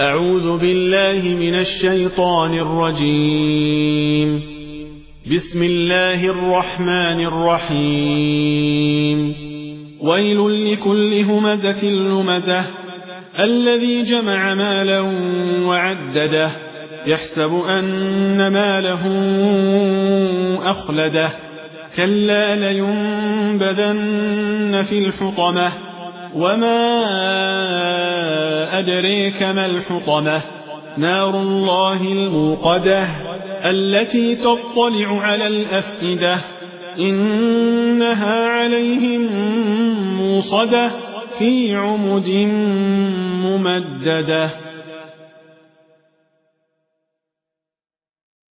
أعوذ بالله من الشيطان الرجيم. بسم الله الرحمن الرحيم. ويل لكل همزة لمزة الذي جمع مالا وعدده يحسب أن ماله أخلده كلا لينبذن في الحطمة وما أدريك ما الحطمة نار الله الموقدة التي تطلع على الأفئدة إنها عليهم موصدة في عمد ممددة.